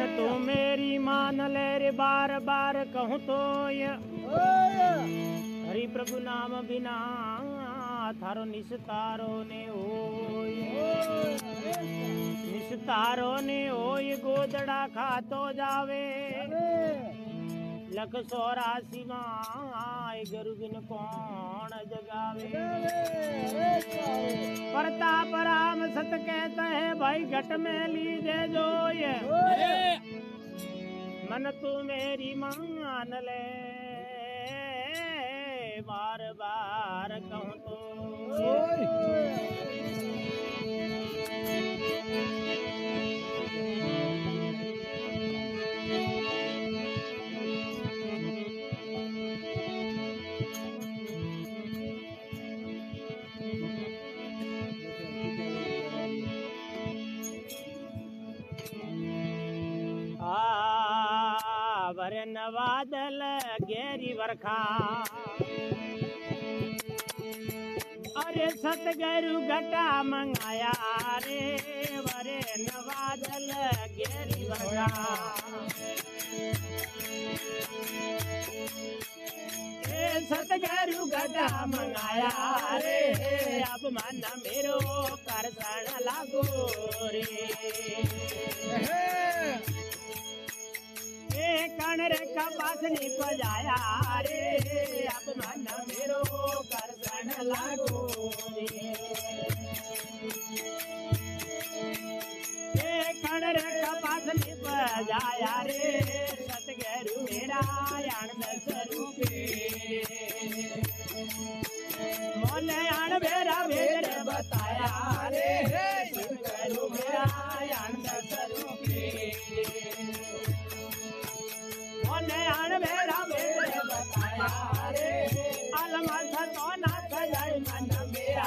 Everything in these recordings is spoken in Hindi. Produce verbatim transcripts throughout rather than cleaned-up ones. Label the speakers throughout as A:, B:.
A: मन तू मेरी मान ले रे बार बार कहूँ तो ये हरि प्रभु नाम बिना थारो निस्तारो ने होय निस्तारो ने होय गोदड़ा खातो जावे लख सोरासी माय गुरु बिन कौन जगावे प्रताप राम सत कहता है भाई घट में लीजे जो ये मन तू मेरी मान ले बार बार कहूँ तो वरन बादल गेरी वर्खा अरे सतगुरु घटा मंगाया रे वरन बादल गेरी वर्खा सतगुरु घटा मंगाया रे अब मन मेरो कर सण लागो रे कण रे कपास नी पजाया रे अब मन मेरो कर सण लागो रे कण रे कपास नी पजाया रे सतगुरु मेरा आनंद स्वरूपे मोले आन मेरा भेद बताया रे सतगुरु मेरा आनंद स्वरूपे आन मेरा मेरे बताया रे अलमथ तो ना सजाई मन मेरा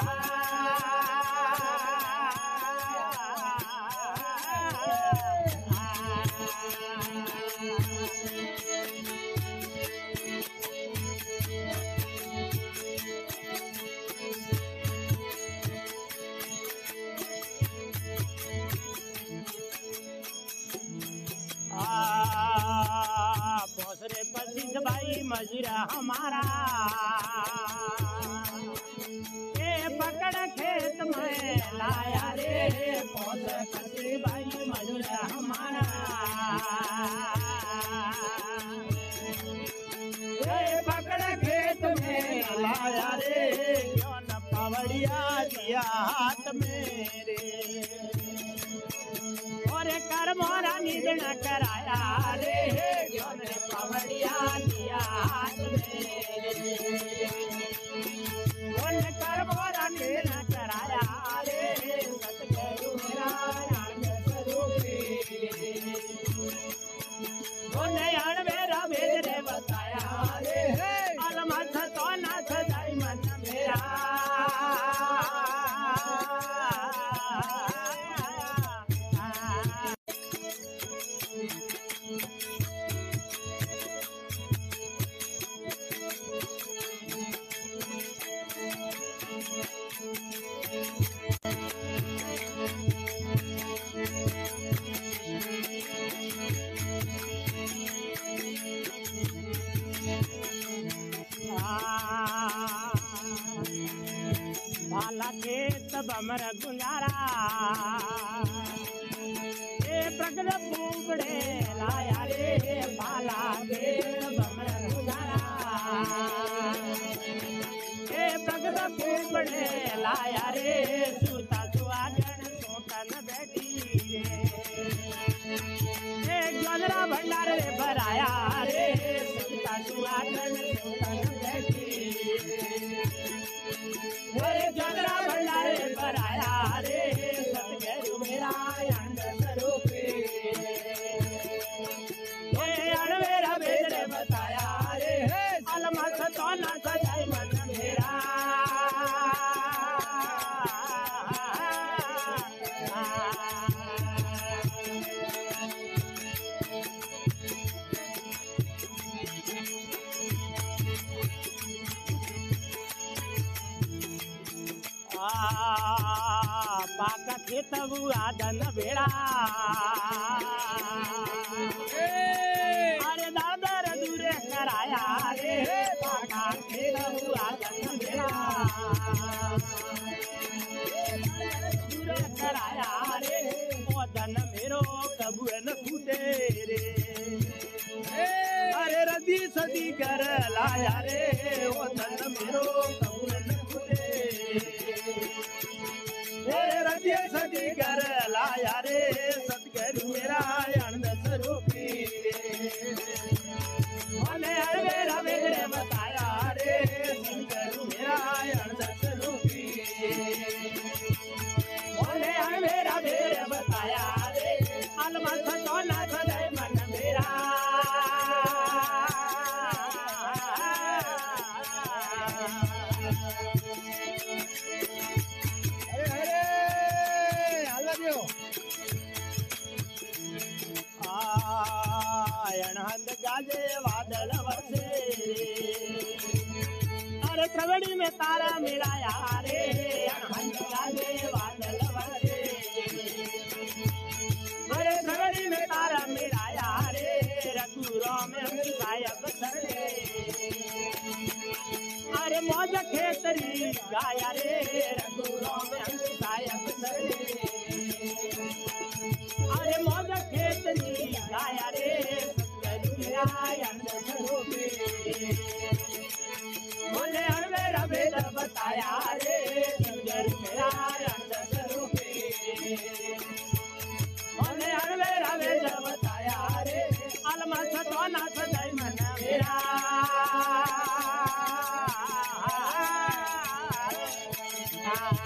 A: रे पसीज भाई मजूरा हमारा ये पकड़ खेत में लाया रे पौध पसी भाई मजूरा हमारा ये पकड़ खेत में लाया रे क्यों न पवड़िया दिया हाथ मेरे और कर मोरा नींद न कराया रे क्यों ने पवड़िया दिया हाथ मेरे और कर मोरा नींद न कराया रे सतगुरु मेरा आनंद स्वरूपे बोले यार मेरा भेद रे बताया रे अलमथ तो ना सजाई मन मेरा भाला खेत बमर गुंजारा ये प्रगट पूबड़े लाया रे भाला खेत बमर गुंजारा ये प्रगट पूबड़े लाया रे सूता सुहागन सोतन बैठी रे ये ज्वादरा भंडार रे भराया रे सूता सुहागन सोतन बैठी रे ज्वादरा भंडार रे भराया रे सतगुरु मेरा आनंद स्वरूपे ये अण मेरा भेद रे बताया रे अलमथ तो ना सजाई मन मेरा पाका खेत बुआ धन बेड़ा अरे दादर दूरे कराया रे पाका खेत बुआ धन बेड़ा दूरे कराया रे ओ धन मेरो कबू न फूटे रे अरे रदी सदी कर लाया रे ओ धन मेरो कबू न फूटे अरे रदी सदी कर लाया रे सतगुरु मेरा आनंद स्वरूपी मने मेरा मेरे बताया रे सतगुरु मेरा आनंद स्वरूपी मने मेरा मेरे बताया रे अलमत तो ना सदै मन मेरा अनहद गाजे बादल वर्षे अरे त्रवड़ी में तारा मिलाया रे अनहद गाजे बादल वर्षे अरे त्रवड़ी में तारा मिलाया रे रघुरों में गायब सरे अरे मौज खेतरी गाया रे रघुरों में गायब सरे अरे मौज खेतरी गाया रे बोले मेरा वेद बताया रे सतगुरु मेरा आनंद स्वरूपी बोले मेरा वेद बताया रे अलमत तो ना सदै मन मेरा आ